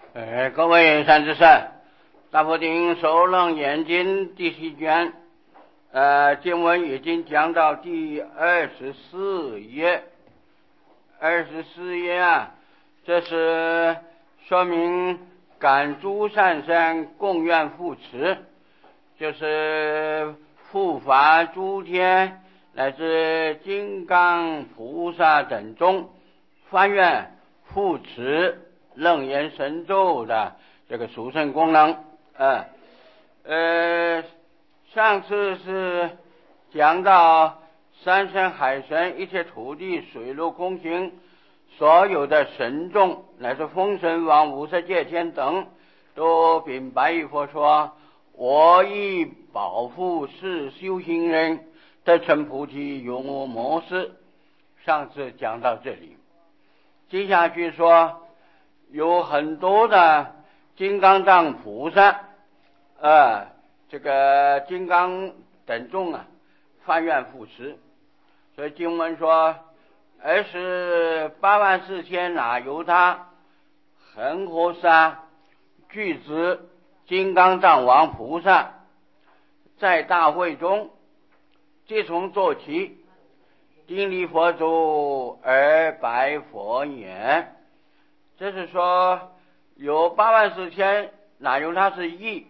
各位善知识，大佛顶首楞严经第7卷，经文已经讲到第24页。24页啊，这是说明感诸善生共愿护持，就是护法诸天乃至金刚菩萨等中发愿护持楞严神咒的这个殊胜功能。上次是讲到山神海神一切土地水陆空行所有的神众乃至风神王无色界天等都禀白于佛说，我亦保护是修行人得成菩提永无魔事。上次讲到这里，接下去说有很多的金刚藏菩萨这个金刚等众啊发愿护持。所以经文说28万4千那由他恒河沙具足金刚藏王菩萨在大会中即从坐起，顶礼佛足而白佛言。这是说有8万4千那由他是亿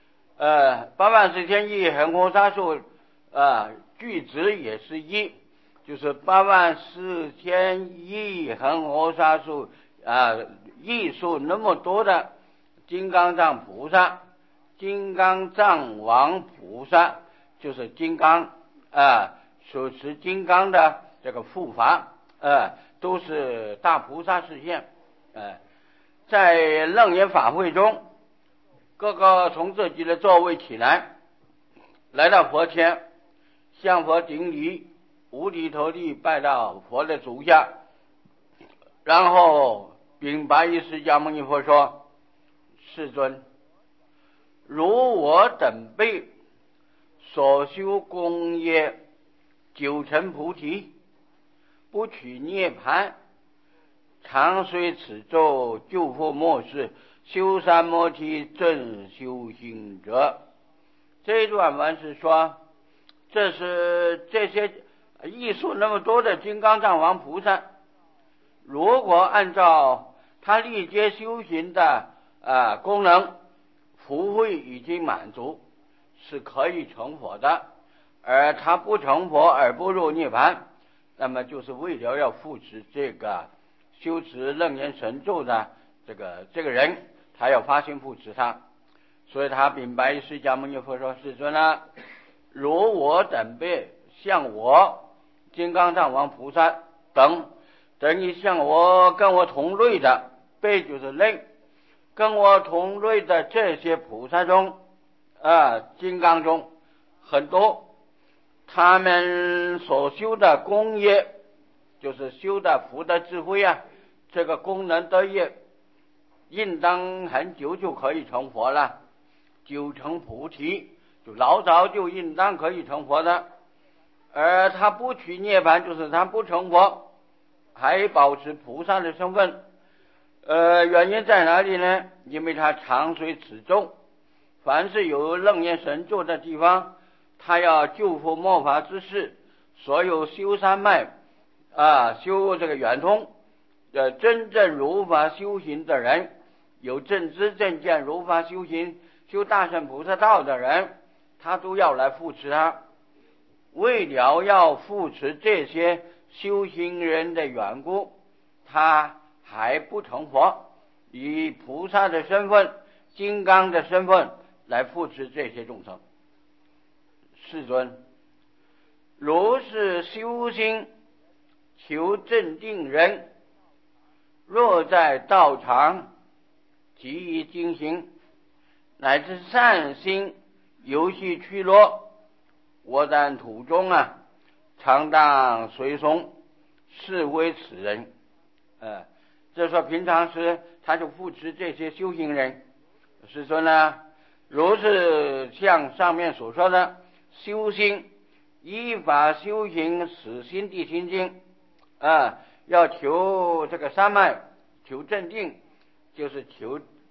8万4千亿恒河沙数具足也是亿，就是8万4千亿恒河沙数亿数那么多的金刚藏菩萨，金刚藏王菩萨就是金刚手持金刚的这个护法都是大菩萨示现。在楞严法会中，各个从自己的座位起来，来到佛前，向佛顶礼，五体投地拜到佛的足下，然后禀白于释迦牟尼佛说，世尊，如我等辈所修功业九成菩提，不取涅盘，常随此咒救护末世，修三摩提正修行者。这一段文是说，这是这些艺术那么多的金刚藏王菩萨，如果按照他历劫修行的功能，福慧已经满足，是可以成佛的。而他不成佛而不入涅盘，那么就是为了要扶持这个修持楞严神咒的这个人，他要发心扶持他。所以他禀白释迦牟尼佛说，世尊啊，如我等辈像我金刚藏王菩萨等于像我跟我同类的，辈就是类，跟我同类的这些菩萨中金刚中很多，他们所修的功业就是修的福德智慧这个功能德业应当很久就可以成佛了，九成菩提就老早就应当可以成佛的。而他不取涅盘，就是他不成佛还保持菩萨的身份。原因在哪里呢？因为他常随此咒，凡是有楞严神咒的地方，他要救护末法之事，所有修三昧修这个圆通真正如法修行的人，有正知正见如法修行修大乘菩萨道的人，他都要来扶持他。为了要扶持这些修行人的缘故，他还不成佛，以菩萨的身份金刚的身份来扶持这些众生。世尊，如是修心求正定人，若在道场极以精行，乃至善心游戏趋乐，我在途中常当随从，是为此人。这说平常时他就扶持这些修行人。是说呢，如是像上面所说的修心，依法修行使心地清净要求这个三昧，求正定，就是求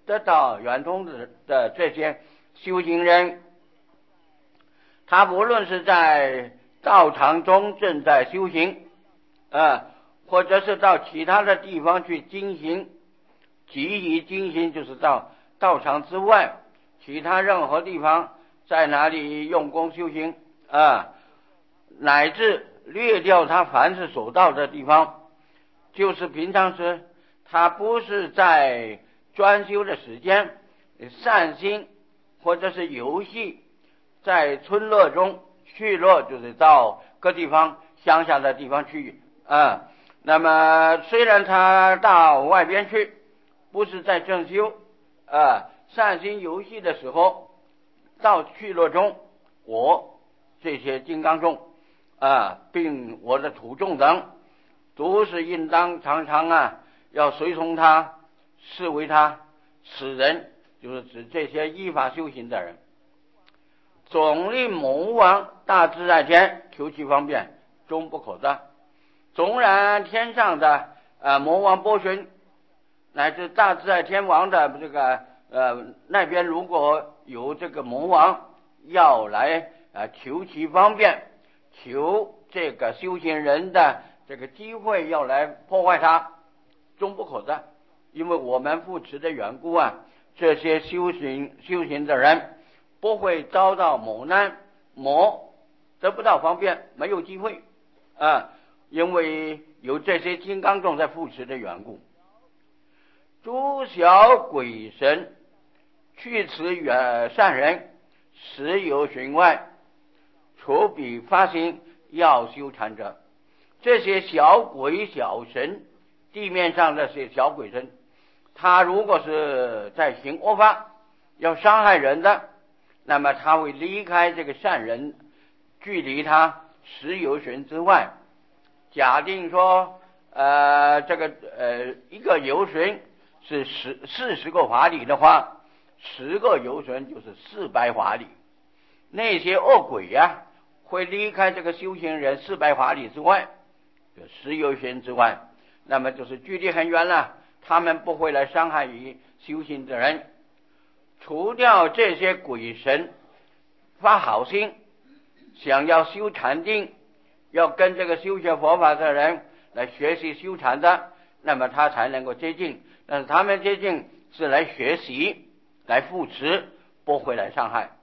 得到圆通的这些修行人，他无论是在道场中正在修行，或者是到其他的地方去进行，集于进行就是到道场之外，其他任何地方在哪里用功修行乃至略掉他凡是所到的地方，就是平常时他不是在专修的时间散心或者是游戏，在村落中去落，就是到各地方乡下的地方去那么虽然他到外边去不是在正修散心游戏的时候，到去落中，我这些金刚众并我的徒众等都是应当常常要随从他，视为他此人，就是指这些依法修行的人。总令魔王大自在天求其方便，终不可得。纵然天上的魔王波旬乃至大自在天王的这个那边如果有这个魔王要来求其方便，求这个修行人的这个机会要来破坏他，终不可得。因为我们扶持的缘故这些修行的人不会遭到某难，得不到方便，没有机会因为有这些金刚众在扶持的缘故。诸小鬼神去此善人，实有寻外，除彼发心要修禅者。这些小鬼小神，地面上的这些小鬼神，他如果是在行恶法要伤害人的，那么他会离开这个善人，距离他10由旬之外。假定说这个一个由旬是40个华里的话，10个由旬就是400华里。那些恶鬼会离开这个修行人400华里之外，就10由旬之外，那么就是距离很远了，他们不会来伤害于修行的人。除掉这些鬼神发好心想要修禅定，要跟这个修学佛法的人来学习修禅的，那么他才能够接近。但是他们接近是来学习来扶持，不会来伤害。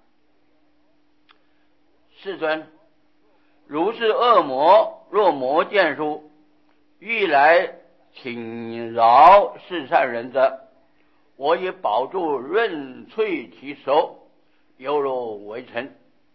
世尊，如是恶魔若魔见书欲来请饶是善人者，我以宝珠润萃其手，犹如为尘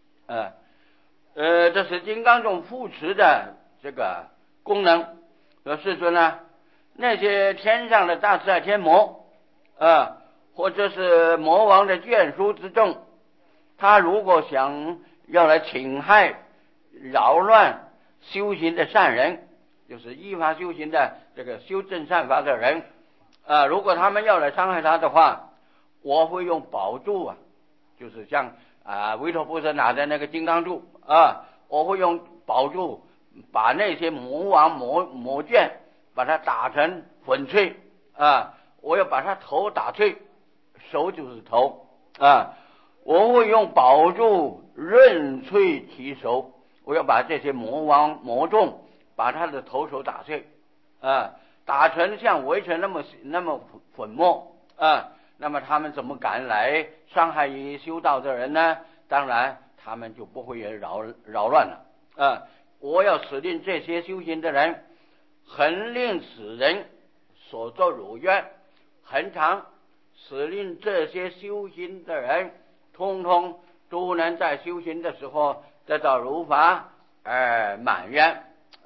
这是金刚众扶持的这个功能。世尊那些天上的大自在天魔或者是魔王的眷属之众，他如果想要来侵害扰乱修行的善人，就是依法修行的这个修正善法的人如果他们要来伤害他的话，我会用宝珠就是像维陀菩萨拿的那个金刚柱我会用宝珠把那些魔王魔眷把它打成粉碎我要把他头打碎，手就是头我会用宝珠润萃其手，我要把这些魔王魔众把他的头手打碎打成像围城那么粉末那么他们怎么敢来伤害于修道的人呢？当然他们就不会扰乱了我要使令这些修行的人恒令此人所作如愿，恒常使令这些修行的人通通都能在修行的时候得到如法而满愿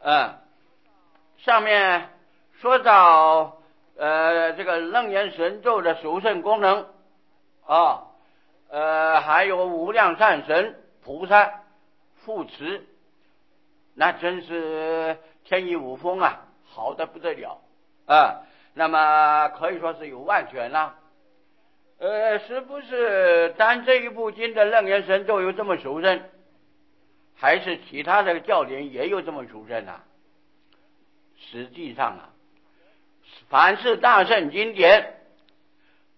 上面说到这个楞严神咒的殊胜功能还有无量善神菩萨护持，那真是天衣无缝好得不得了那么可以说是有万全了是不是单这一部经的楞严神咒有这么殊胜，还是其他的教典也有这么殊胜实际上凡是大圣经典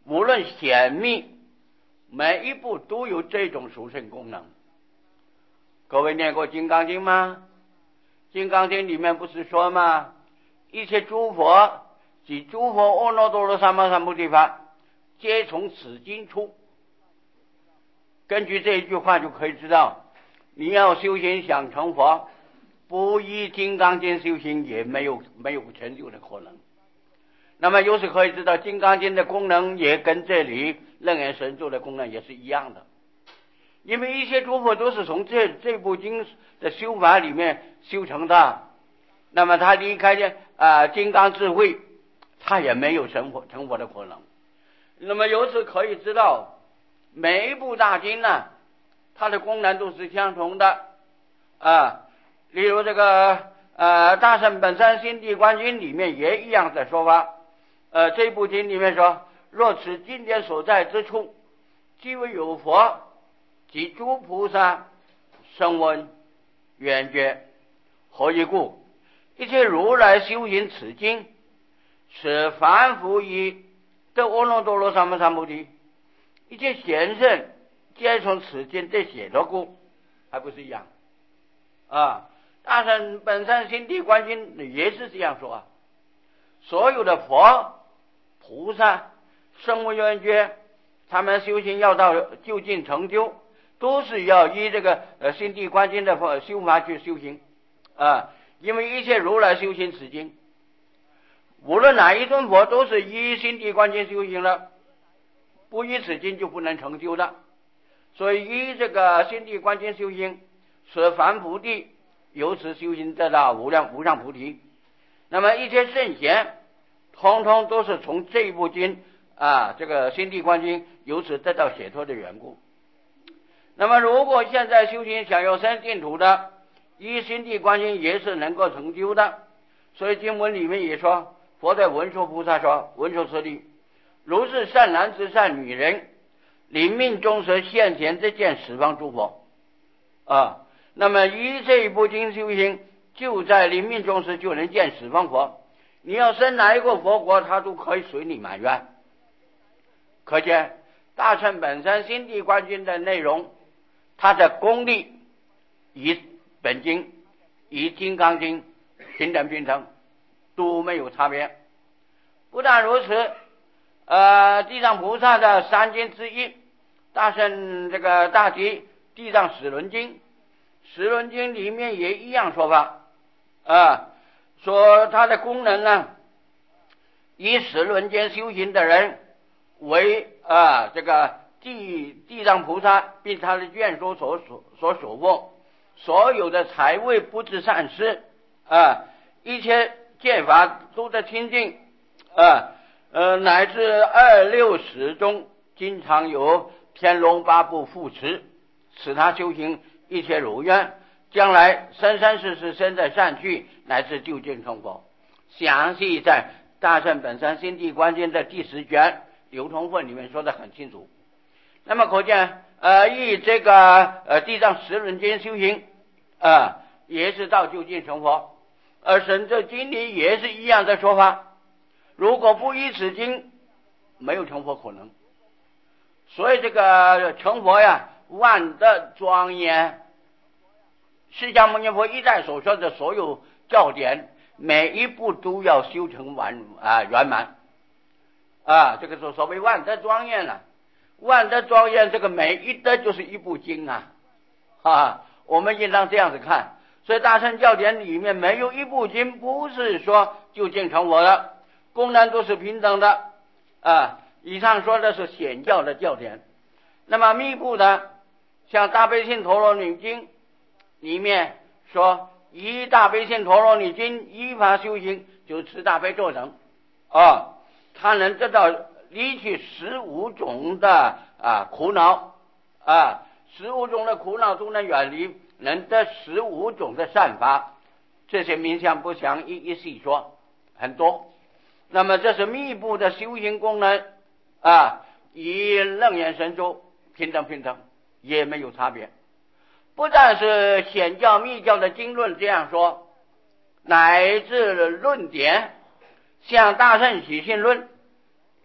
无论显密，每一步都有这种属性功能。各位念过《金刚经》吗？《金刚经》里面不是说吗？一切诸佛及诸佛阿耨多罗三藐三菩提法，皆从此经出。根据这一句话就可以知道，你要修行想成佛，不依《金刚经》修行也没有成就的可能。那么由此可以知道，《金刚经》的功能也跟这里楞严神咒的功能也是一样的。因为一切诸佛都是从这部经的修法里面修成的，那么他离开金刚智慧，他也没有成佛的可能。那么由此可以知道，每一部大经呢，它的功能都是相同的例如这个大乘本山心地观经里面也一样的说法。这部经里面说，若此经典所在之处，即为有佛及诸菩萨声闻缘觉。何以故？一切如来修行此经，使凡夫以得阿耨多罗三藐三菩提。一切贤圣皆从此经得解脱故，还不是一样大乘本山心地观经也是这样说所有的佛菩萨声闻缘觉，他们修行要到究竟成就，都是要依这个心地观经的修法去修行因为一切如来修行此经，无论哪一尊佛都是依心地观经修行了，不依此经就不能成就的。所以依这个心地观经修行，使凡菩提由此修行得到无上菩提。那么一切圣贤通通都是从这一部经这个心地观经由此得到解脱的缘故。那么如果现在修行想要生净土的，依心地观经也是能够成就的。所以经文里面也说，佛在文殊菩萨说，文殊师利，如是善男子善女人，临命终时现前得见十方诸佛那么依这一部经修行，就在临命终时就能见十方佛。你要生哪一个佛国，他都可以随你满愿。可见大乘本山心地观经的内容，它的功力与本经与金刚经平等都没有差别。不但如此地藏菩萨的三经之一，大乘这个大集地藏十轮经，十轮经里面也一样说法说它的功能呢，以十轮经修行的人为这个地藏菩萨并他的眷属所守护，所有的财位不至善事一切戒法都在清净乃至26时中经常有天龙八部护持，使他修行一切如愿，将来生世生在善趣，乃至究竟成佛。详细在大乘本山心地观经的第10卷流通分里面说得很清楚。那么可见以这个地藏十轮经修行也是到究竟成佛。而神咒经里也是一样的说法，如果不依此经，没有成佛可能。所以这个成佛万德庄严，释迦牟尼佛一再所说的所有教典，每一步都要修成圆满这个所谓万德庄严万德庄严，这个每一德就是一部经我们应当这样子看。所以大乘教典里面没有一部经不是说究竟成佛的，功能都是平等的以上说的是显教的教典。那么密部的，像大悲心陀罗尼经里面说，依大悲心陀罗尼经依法修行，就持大悲咒等他能得到离去15种的苦恼15种的苦恼都能远离，能得15种的善法。这些冥想不详一细说很多。那么这是密部的修行功能与楞严神咒平等也没有差别。不但是显教密教的经论这样说，乃至论点像大乘起信论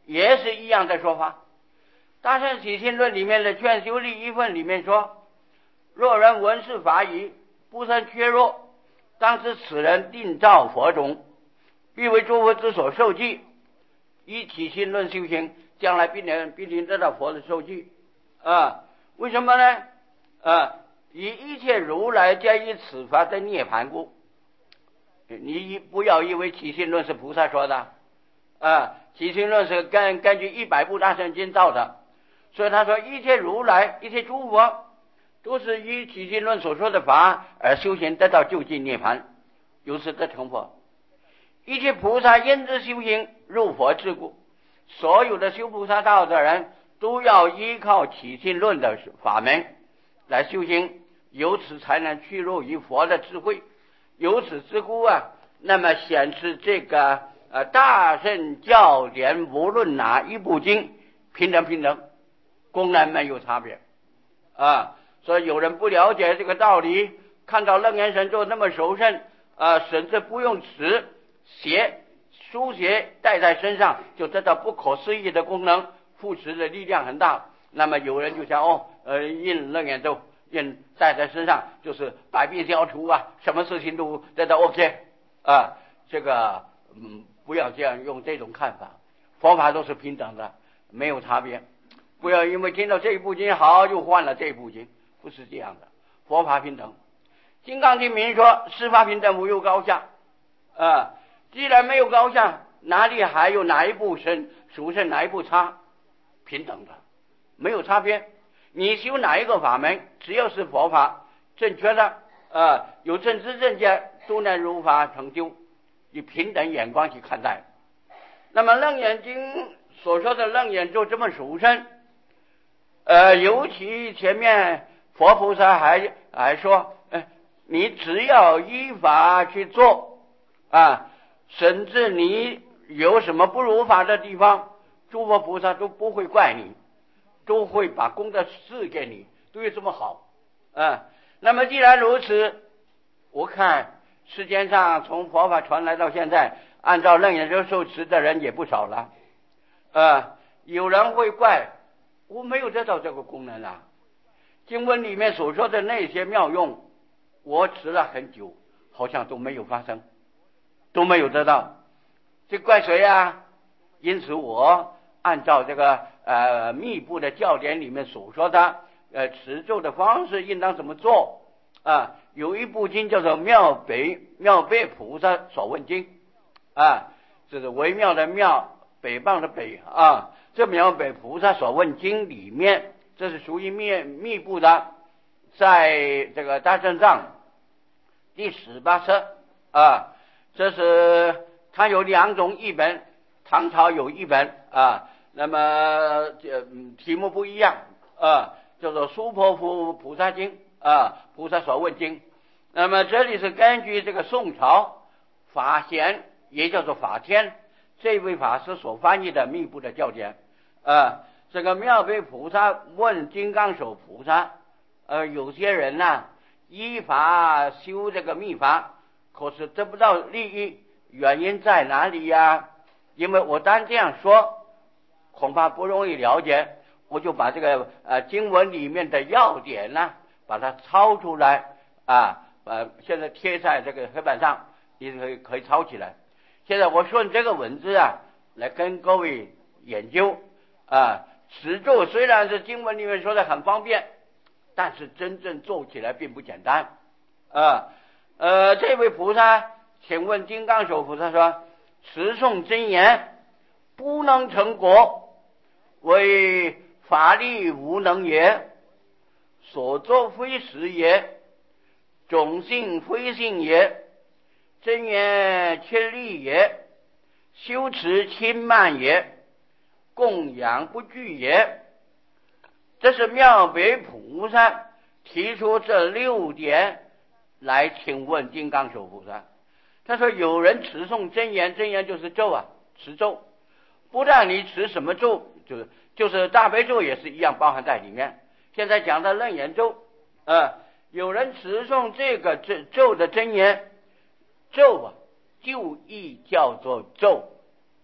也是一样的说法。大乘起信论里面的劝修利益分里面说，若人闻是法已，不生缺弱，当知此人定造佛种，必为诸佛之所受记。依起信论修行，将来必定得到佛的受记。为什么呢？以一切如来皆以此法的涅盘故。你不要以为起信论是菩萨说的，起信论是根据100部大乘经造的，所以他说一切如来一切诸佛都是以起信论所说的法而修行得到究竟涅盘，由此得成佛。一切菩萨因之修行入佛之故，所有的修菩萨道的人都要依靠起信论的法门来修行，由此才能去入于佛的智慧。由此之故那么显示这个大乘教典无论哪一部经平等，功能没有差别所以有人不了解这个道理，看到楞严神咒那么殊胜甚至不用词书写带在身上就得到不可思议的功能，护持的力量很大。那么有人就想印楞严咒印带在身上就是百病消除什么事情都得到 OK 这个不要这样用这种看法，佛法都是平等的，没有差别。不要因为听到这一部经好又换了这一部经，不是这样的，佛法平等。金刚经明说十法平等无有高下既然没有高下，哪里还有哪一部殊胜哪一部差？平等的，没有差别。你修哪一个法门，只要是佛法正确的有正知正见，都能如法成就，以平等眼光去看待。那么楞严经所说的楞严咒这么殊胜尤其前面佛菩萨还说你只要依法去做甚至你有什么不如法的地方，诸佛菩萨都不会怪你，都会把功德赐给你，都有这么好那么既然如此，我看世间上从佛法传来到现在，按照楞严咒受持的人也不少了有人会怪我没有得到这个功能经文里面所说的那些妙用，我持了很久，好像都没有发生，都没有得到，这怪谁因此我按照这个密部的教典里面所说的持咒的方式应当怎么做有一部经叫做妙悲菩萨所问经这是微妙的妙，北棒的北这妙悲菩萨所问经里面，这是属于密部的，在这个大正藏第18册这是它有2种译本，唐朝有一本那么题目不一样叫做苏婆菩萨经菩萨所问经。那么这里是根据这个宋朝法贤也叫做法天这位法师所翻译的密部的教典这个妙悲菩萨问金刚手菩萨有些人依法修这个密法，可是得不到利益，原因在哪里因为我单这样说恐怕不容易了解，我就把这个经文里面的要点把它抄出来现在贴在这个黑板上，你可以抄起来。现在我顺这个文字来跟各位研究持咒虽然是经文里面说的很方便，但是真正做起来并不简单这位菩萨请问金刚手菩萨说，持诵真言不能成果，为法力无能也，所作非实也，种性非性也，真言缺力也，修持轻慢也，供养不具也。这是妙悲菩萨提出这6点来请问金刚手菩萨。他说有人持诵真言，真言就是咒持咒，不但你持什么咒，就是大悲咒也是一样包含在里面。现在讲的楞严咒有人持诵这个咒的真言，咒就义叫做咒，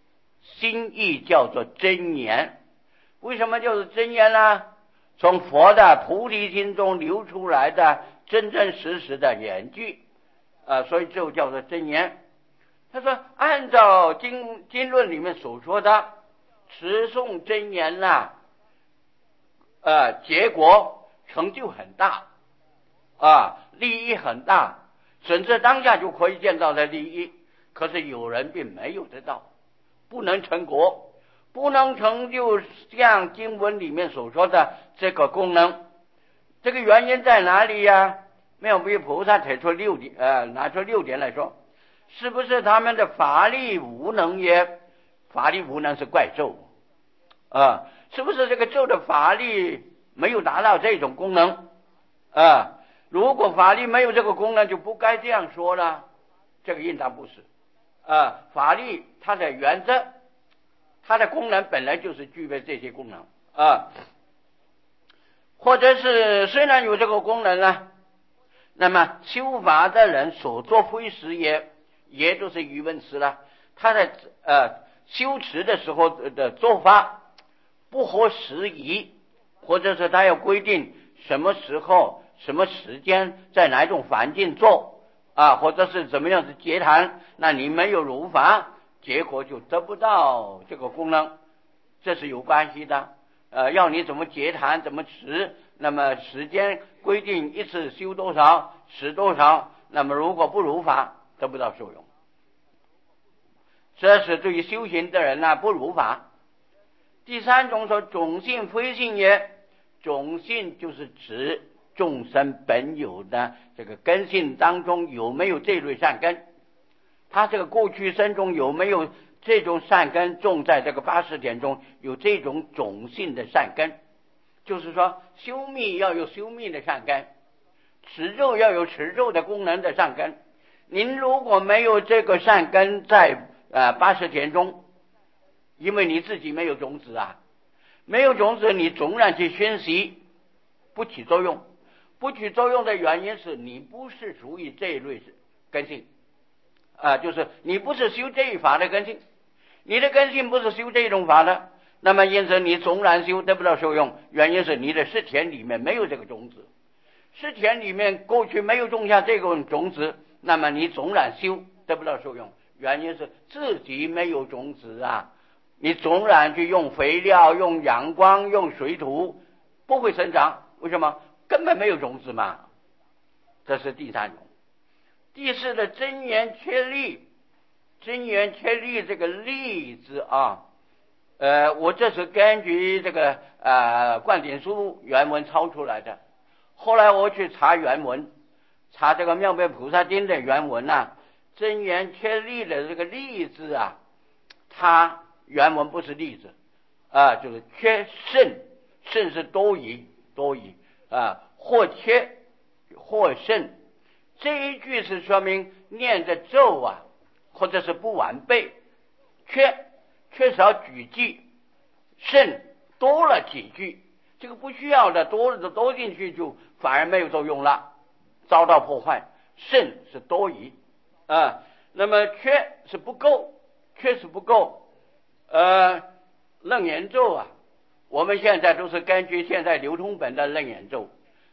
心意叫做真言。为什么就是真言呢？从佛的菩提心中流出来的真真实实的言句，所以就叫做真言。他说按照经论里面所说的持诵真言啦，结果成就很大，利益很大，甚至当下就可以见到的利益。可是有人并没有得到，不能成果，不能成就像经文里面所说的这个功能。这个原因在哪里呀？妙比菩萨提出拿出6点来说，是不是他们的法力无能也？法力无能是怪咒是不是这个咒的法力没有达到这种功能如果法力没有这个功能，就不该这样说了。这个应当不是法力它的原则，它的功能本来就是具备这些功能或者是虽然有这个功能呢，那么修法的人所作非时也都是语文词了。他在修持的时候的做法不合时宜，或者是他要规定什么时候什么时间在哪种环境做或者是怎么样子结谈，那你没有如法，结果就得不到这个功能，这是有关系的。要你怎么结谈怎么持，那么时间规定一次修多少持多少，那么如果不如法得不到受用，这是对于修行的人不如法。第三种说种性非性也，种性就是指众生本有的这个根性当中有没有这类善根，他这个过去生中有没有这种善根种在这个80点中，有这种种性的善根。就是说修密要有修密的善根，持咒要有持咒的功能的善根。您如果没有这个善根在80点中，因为你自己没有种子没有种子，你纵然去熏习不起作用。不起作用的原因是你不是属于这一类根性就是你不是修这一法的根性，你的根性不是修这种法的，那么因此你纵然修得不到受用，原因是你的识田里面没有这个种子，识田里面过去没有种下这个种子，那么你纵然修得不到受用，原因是自己没有种子你纵然去用肥料用阳光用水土不会生长，为什么？根本没有种子嘛。这是第三种。第四的真言确立，真言确立这个立字我这是根据这个灌顶书原文抄出来的，后来我去查原文，查这个妙悲菩萨经的原文真言确立的这个立字它原文不是立字就是缺胜，胜是多疑或缺或胜。这一句是说明念的咒或者是不完备，缺少几句，胜多了几句，这个不需要的多进去就反而没有作用了，遭到破坏。胜是多疑那么缺是不够，缺是不够楞严咒我们现在都是根据现在流通本的楞严咒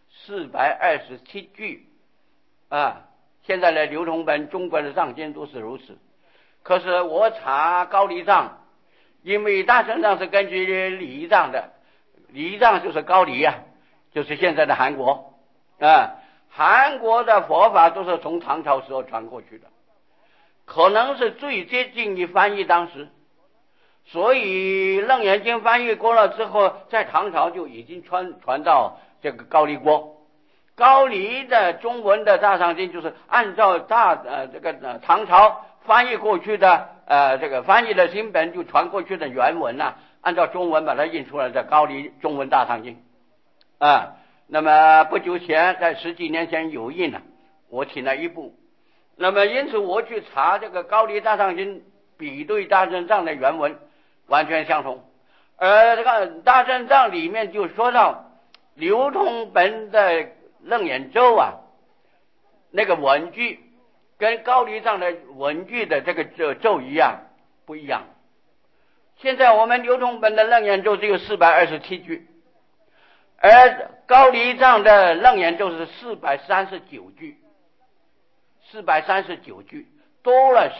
427句现在的流通本中国的藏经都是如此。可是我查高丽藏，因为大乘藏是根据礼仪藏的，礼仪藏就是高丽就是现在的韩国韩国的佛法都是从唐朝时候传过去的，可能是最接近于翻译当时，所以楞严经翻译过了之后，在唐朝就已经传到这个高丽国。高丽的中文的大藏经就是按照唐朝翻译过去的这个翻译的新本就传过去的原文按照中文把它印出来的高丽中文大藏经那么不久前在10几年前有印了，我请了一部。那么因此我去查这个高丽大藏经，比对大正藏的原文完全相同。而这个大正藏里面就说到流通本的楞严咒那个文句跟高丽藏的文句的这个咒一样不一样现在我们流通本的楞严咒只有427句，而高丽藏的楞严咒是439句，439句多了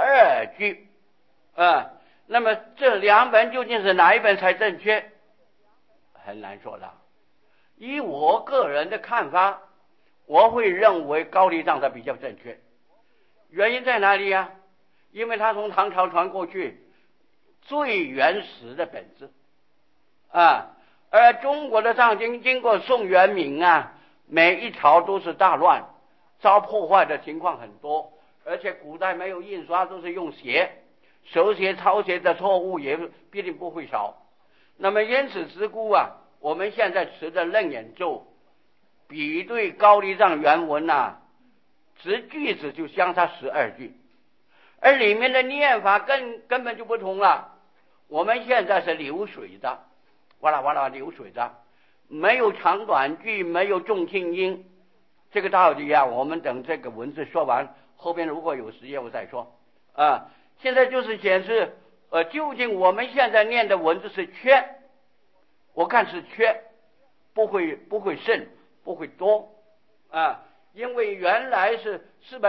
12句那么这两本究竟是哪一本才正确？很难说的。以我个人的看法，我会认为高丽藏的比较正确。原因在哪里呀？因为它从唐朝传过去，最原始的本质而中国的藏经经过宋元明每一朝都是大乱，遭破坏的情况很多，而且古代没有印刷，都是用写，手写抄写的错误也必定不会少。那么因此之故我们现在持的楞严咒比对高丽藏原文只句子就相差12句，而里面的念法根本就不同了。我们现在是流水的，哇啦哇啦流水的，没有长短句，没有重轻音。这个道理我们等这个文字说完，后边如果有时间我再说现在就是显示究竟我们现在念的文字是缺，我看是缺，不会剩，不会多因为原来是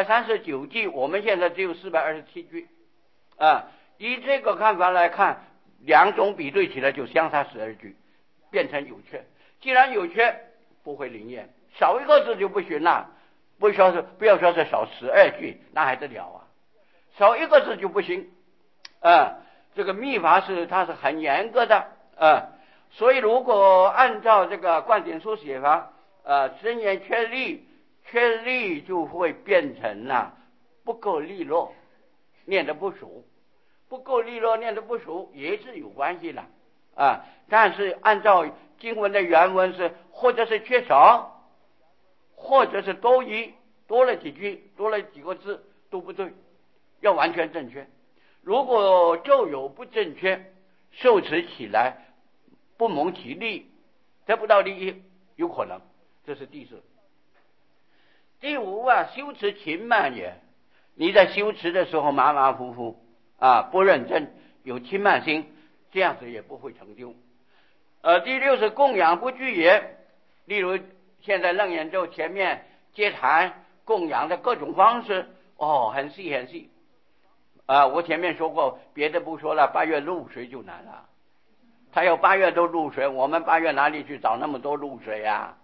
439句，我们现在只有427句以这个看法来看，两种比对起来就相差12句，变成有缺。既然有缺，不会灵验，少一个字就不行了。不要说是少12句，那还得了少一个字就不行这个密法它是很严格的所以如果按照这个灌顶书写法真言确立就会变成不够利落，念得不熟，不够利落念得不熟也是有关系的但是按照经文的原文是或者是缺少，或者是多了几句，多了几个字都不对，要完全正确。如果咒有不正确，受持起来不蒙其利，得不到利益，有可能。这是第四。第五修持勤慢也。你在修持的时候马马虎虎不认真，有轻慢心，这样子也不会成就第六是供养不具也。例如现在楞严咒前面接谈供养的各种方式很细我前面说过，别的不说了，8月露水就难了。他要8月都露水，我们8月哪里去找那么多露水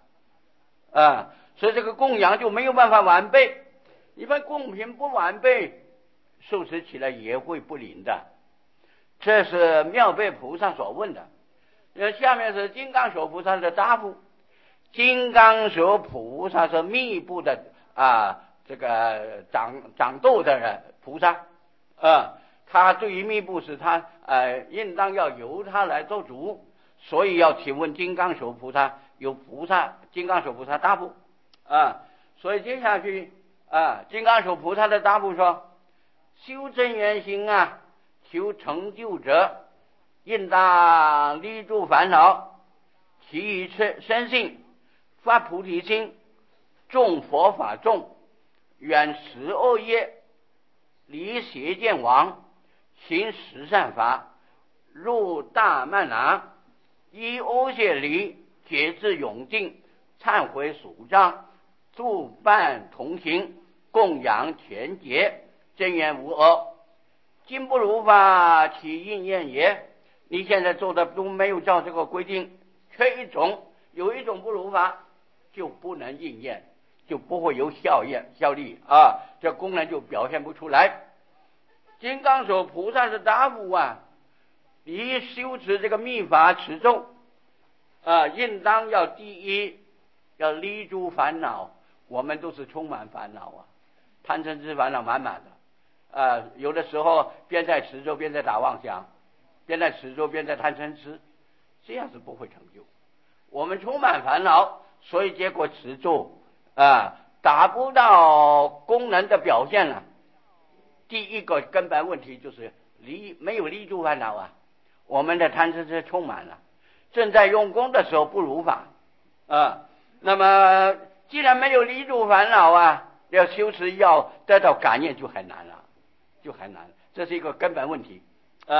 所以这个供养就没有办法完备。一般供品不完备，受持起来也会不灵的。这是妙备菩萨所问的。下面是金刚手菩萨的答复。金刚手菩萨是密部的这个掌斗的人菩萨他对于密部是他应当要由他来做主，所以要请问金刚手菩萨，由金刚手菩萨答复所以接下去金刚手菩萨的答复说：修真言行求成就者，应当立住烦恼，其以生性，发菩提心，种佛法种，远十恶业，离邪见王，行十善法，入大曼拿，依阿阇黎，节制永定，忏悔属障，助伴同行，供养全节，真言无恶。今不如法，其应验也。你现在做的都没有照这个规定，缺一种，有一种不如法，就不能应验，就不会有效力这功能就表现不出来。金刚手菩萨的答复你修持这个密法持咒应当要第一要离诸烦恼。我们都是充满烦恼贪嗔痴烦恼满满的有的时候边在持咒边在打妄想，边在持咒边在贪嗔痴，这样是不会成就。我们充满烦恼，所以结果持咒达不到功能的表现了。第一个根本问题就是没有离诸烦恼我们的贪嗔痴充满了，正在用功的时候不如法那么既然没有离诸烦恼要修持要得到感应就很难了，这是一个根本问题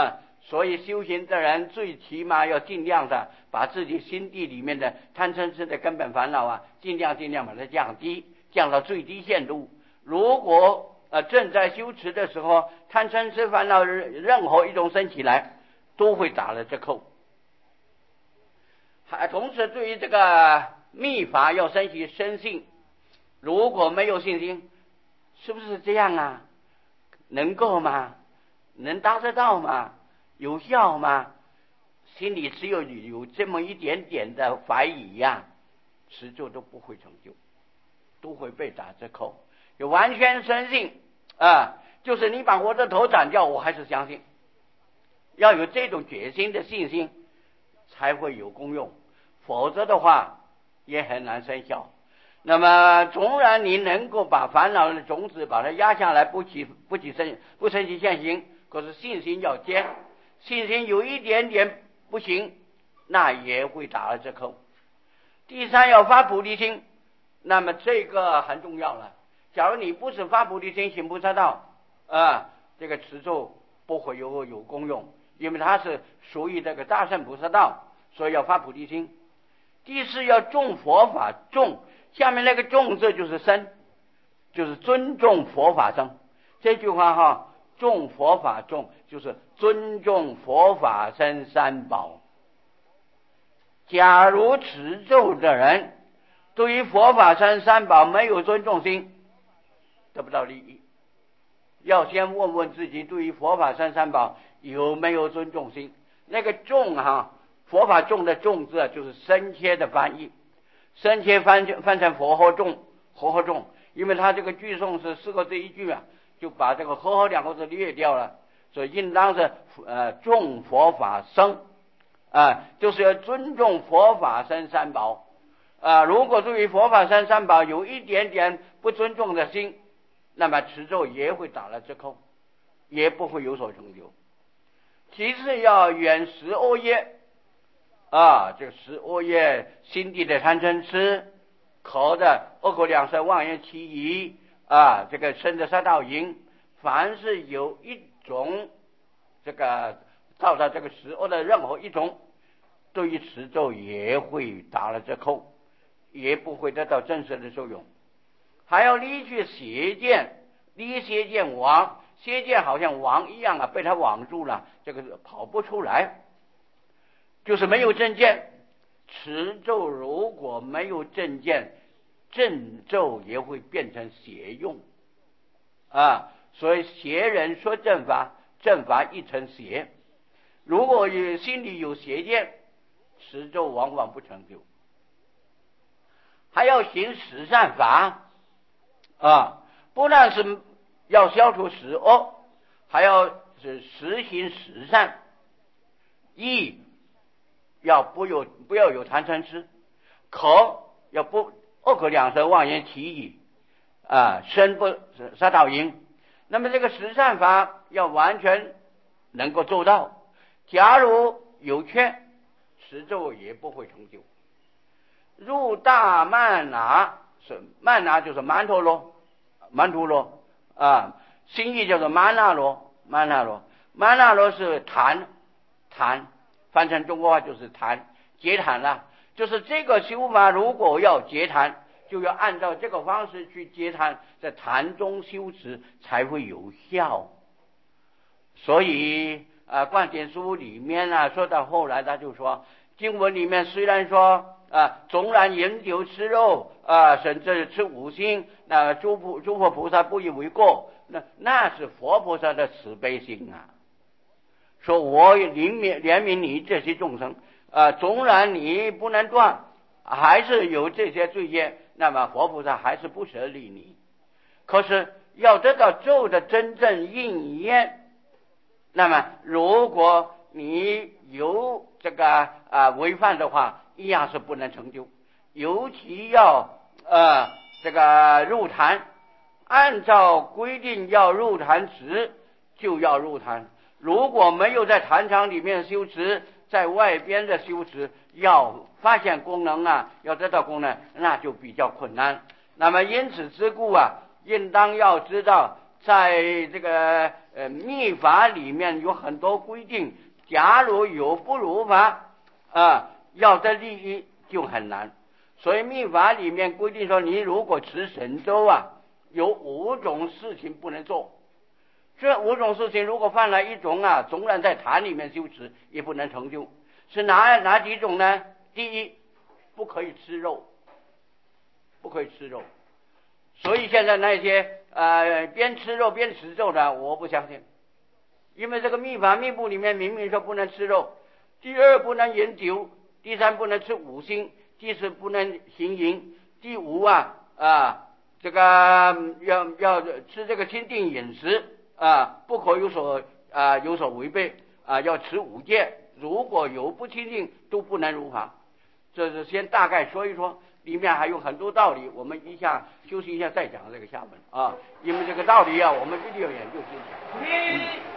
所以修行的人最起码要尽量的把自己心地里面的贪嗔痴的根本烦恼尽量把它降低，降到最低限度。如果正在修持的时候，贪嗔痴烦恼任何一种升起来，都会打了折扣。同时对于这个密法要升起深信，如果没有信心，是不是这样啊？能够吗？能达得到吗？有效吗？心里只有这么一点点的怀疑持咒都不会成就，都会被打折扣。就完全深信就是你把我的头斩掉，我还是相信。要有这种决心的信心才会有功用，否则的话也很难生效。那么纵然你能够把烦恼的种子把它压下来，不升起现行，可是信心要坚，信心有一点点不行，那也会打了折扣。第三，要发菩提心，那么这个很重要了。假如你不是发菩提心行菩萨道这个持咒不会有功用，因为它是属于这个大乘菩萨道，所以要发菩提心。第四，要重佛法，重下面那个重字就是僧，就是尊重佛法僧。这句话重佛法重就是尊重佛法僧三宝。假如持咒的人对于佛法僧三宝没有尊重心，得不到利益。要先问问自己对于佛法僧三宝有没有尊重心。那个重佛法重的重字就是深切的翻译，深切翻成佛和重，因为他这个句诵是4个字一句就把这个和2个字略掉了，所以应当是重佛法僧就是要尊重佛法僧三宝如果对于佛法僧三宝有一点点不尊重的心，那么持咒也会打了折扣，也不会有所成就。其次，要远10恶业这个10恶业，心地的贪嗔痴，口的恶口两舌妄言绮语这个身的三道淫，凡是有一种这个造成这个10恶的任何一种，对于持咒也会打了折扣，也不会得到真实的受用。还要离去邪见，离邪见网，邪见好像网一样被他网住了，这个跑不出来，就是没有正见。持咒如果没有正见，正咒也会变成邪用所以邪人说正法，正法亦成邪。如果心里有邪见，持咒往往不成就。还要行十善法不但是要消除10恶，还要是实行10善。意要不要有贪嗔痴，口要不恶口两舌妄言绮语身不杀盗淫。那么这个10善法要完全能够做到，假如有缺，持咒也不会成就。入大曼拿，曼拿就是曼陀罗心意叫做曼那罗，曼那罗是檀，翻成中国话就是檀，结檀了。就是这个修法如果要结檀，就要按照这个方式去结檀，在檀中修持才会有效。所以灌顶书里面说到后来他就说，经文里面虽然说纵然饮酒吃肉甚至吃五辛，那诸佛菩萨不以为过，那是佛菩萨的慈悲心说我怜悯你这些众生纵然你不能断，还是有这些罪业，那么佛菩萨还是不舍利你。可是要得到咒的真正应验，那么如果你有这个违犯的话，一样是不能成就。尤其要这个入坛，按照规定要入坛时就要入坛，如果没有在坛场里面修持，在外边的修持，要发现功能要得到功能，那就比较困难。那么因此之故应当要知道，在这个密法里面有很多规定， 假如有不如法要的利益就很难。所以密法里面规定说，你如果持神咒有5种事情不能做。这5种事情如果犯了一种纵然在坛里面修持也不能成就。是哪几种呢？第一，不可以吃肉，不可以吃肉。所以现在那些边吃肉边持咒的，我不相信，因为这个密法密部里面明明说不能吃肉。第二，不能饮酒。第三，不能吃五辛。第四，不能行淫。第五这个要吃这个清净饮食不可有所违背要持5戒。如果有不清净都不能入法。这是先大概说一说，里面还有很多道理，我们休息一下再讲这个下文因为这个道理我们一定要研究清楚。